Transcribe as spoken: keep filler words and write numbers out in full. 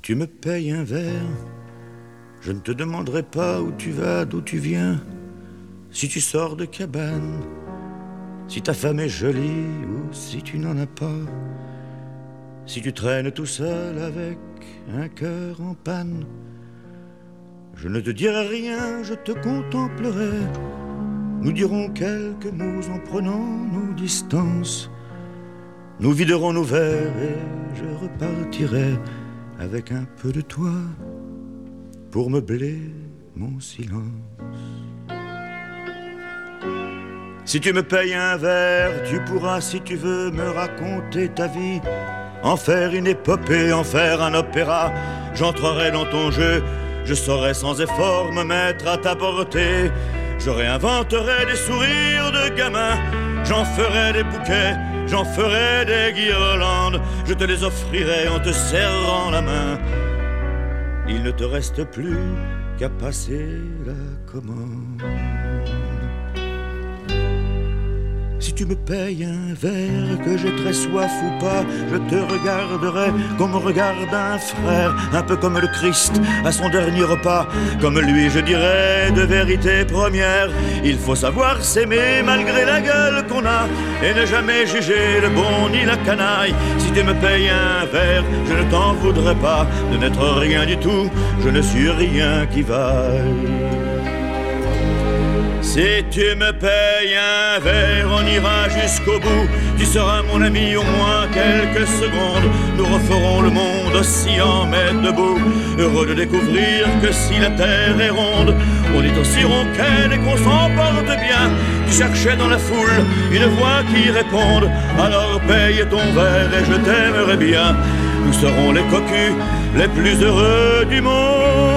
tu me payes un verre, je ne te demanderai pas où tu vas, d'où tu viens. Si tu sors de cabane, si ta femme est jolie ou si tu n'en as pas. Si tu traînes tout seul avec un cœur en panne, je ne te dirai rien, je te contemplerai. Nous dirons quelques mots en prenant nos distances. Nous viderons nos verres et je repartirai avec un peu de toi pour meubler mon silence. Si tu me payes un verre, tu pourras, si tu veux, me raconter ta vie, en faire une épopée, en faire un opéra. J'entrerai dans ton jeu, je saurai sans effort me mettre à ta portée. Je réinventerai des sourires de gamin, j'en ferai des bouquets, j'en ferai des guirlandes. Je te les offrirai en te serrant la main. Il ne te reste plus qu'à passer la commande. Si tu me payes un verre, que j'ai très soif ou pas, je te regarderai comme on regarde un frère, un peu comme le Christ à son dernier repas. Comme lui je dirais de vérité première, il faut savoir s'aimer malgré la gueule qu'on a, et ne jamais juger le bon ni la canaille. Si tu me payes un verre, je ne t'en voudrais pas de n'être rien du tout, je ne suis rien qui vaille. Si tu me payes un verre, on ira jusqu'au bout. Tu seras mon ami au moins quelques secondes. Nous referons le monde oscillant mais debout, heureux de découvrir que si la terre est ronde, on est aussi ronquelle et qu'on s'en porte bien. Tu cherchais dans la foule une voix qui réponde, alors paye ton verre et je t'aimerai bien. Nous serons les cocus les plus heureux du monde.